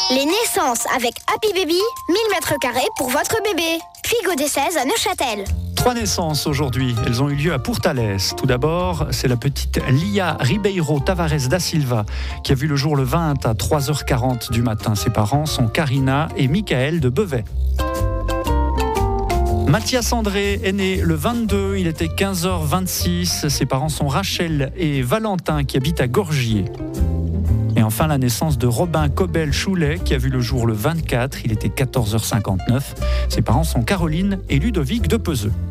Les naissances avec Happy Baby, 1000 m² pour votre bébé. Puis Godet 16 à Neuchâtel. 3 naissances aujourd'hui, elles ont eu lieu à Pourtalès. Tout d'abord, c'est la petite Lia Ribeiro Tavares da Silva qui a vu le jour le 20 à 3h40 du matin. Ses parents sont Karina et Michael de Bevet. Mathias André est né le 22, il était 15h26. Ses parents sont Rachel et Valentin qui habitent à Gorgier. Et enfin, la naissance de Robin Cobel-Choulet qui a vu le jour le 24, il était 14h59. Ses parents sont Caroline et Ludovic de Peseux.